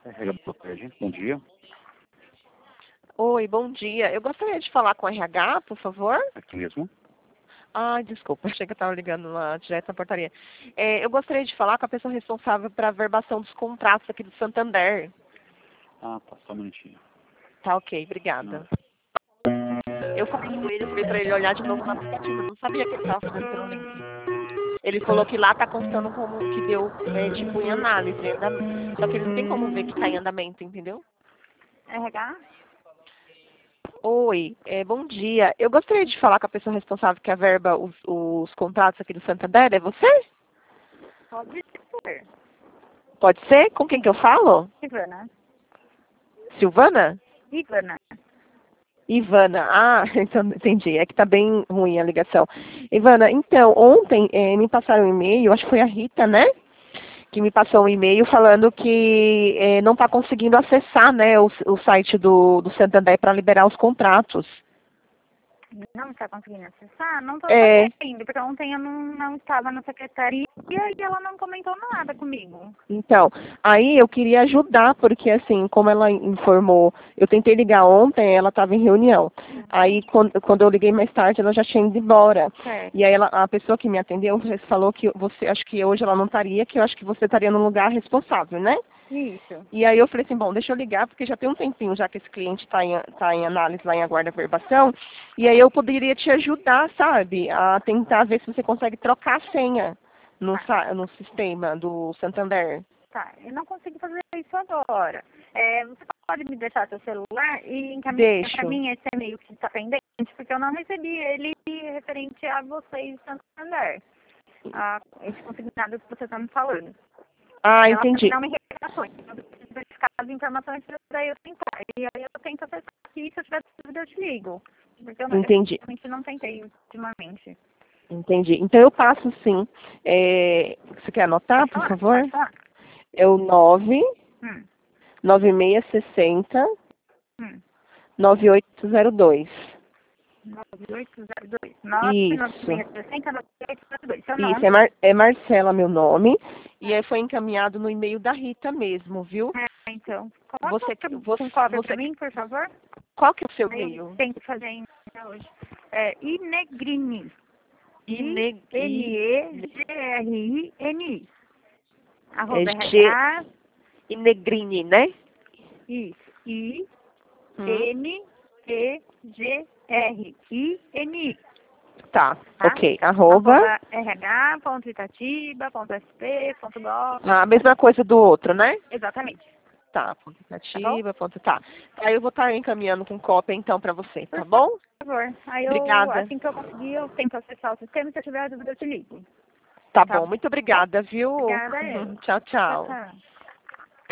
Bom dia. Oi, bom dia. Eu gostaria de falar com o RH, por favor. Aqui mesmo. Ah, desculpa, achei que eu estava ligando lá direto na portaria. Eu gostaria de falar com a pessoa responsável para a verbação dos contratos aqui do Santander. Ah, tá, só um minutinho. Tá, ok, obrigada. Eu falei com ele, falei para ele olhar de novo no aplicativo. Eu não sabia que ele estava fazendo pelo link. Ele falou que lá está constando como que deu, tipo, em análise. Só que ele não tem como ver que está em andamento, entendeu? RH? Oi, bom dia. Eu gostaria de falar com a pessoa responsável que averba os contratos aqui do Santander. É você? Pode ser. Pode ser? Com quem que eu falo? Ivana. Silvana? Ivana. Ivana. Ah, então entendi. É que tá bem ruim a ligação. Ivana, então, ontem me passaram um e-mail, acho que foi a Rita, né? Que me passou um e-mail falando que não está conseguindo acessar, né, o site do Santander para liberar os contratos. Não está conseguindo acessar? Não estou É. conseguindo, porque ontem eu não estava na secretaria e ela não comentou nada comigo. Então, aí eu queria ajudar, porque assim, como ela informou, eu tentei ligar ontem, ela estava em reunião. Aí, quando eu liguei mais tarde, ela já tinha ido embora. Certo. E aí, a pessoa que me atendeu falou que acho que hoje ela não estaria, que eu acho que você estaria no lugar responsável, né? Isso. E aí eu falei assim, bom, deixa eu ligar, porque já tem um tempinho já que esse cliente está em análise lá em aguarda verbação, e aí eu poderia te ajudar, sabe, a tentar ver se você consegue trocar a senha no sistema do Santander. Tá, eu não consigo fazer isso agora. Você pode me deixar seu celular e encaminhar para mim esse e-mail que está pendente, porque eu não recebi ele referente a vocês, Santander. Esse consignado que você está me falando. Ah, Ela entendi. não me repassou, então eu preciso verificar as informações para daí eu tentar. E aí eu tento acessar aqui, se eu tiver dúvida eu te ligo. Porque eu Entendi. realmente não tentei ultimamente. Entendi. Então eu passo sim. Você quer anotar, por favor? Pode falar. É o 9 Hum. 9660 Hum. 9802. 9802. Isso. 9660 9802. Seu Isso, nome? é Marcela meu nome. E aí foi encaminhado no e-mail da Rita mesmo, viu? Então. Você, Com cópia para mim, por favor? Qual que é o seu Aí e-mail? eu tento fazer ainda hoje. Inegrini. N-E-G-R-I-N-I. Arroba RH. Inegrini, né? Isso. I-N-E-G-R-I-N-I. Tá, ok. Arroba rh.itatiba.sp.gov. a mesma coisa do outro, né? Exatamente. Tá, ponto Itatiba, ponto tá. Aí eu vou estar encaminhando com cópia então para você, tá bom? Por favor. Aí Obrigada. assim que eu conseguir, eu tento acessar o sistema e se eu tiver dúvida eu te ligo. Tá bom, muito obrigada, viu? Obrigada, Tchau, Tchau, tchau. tchau.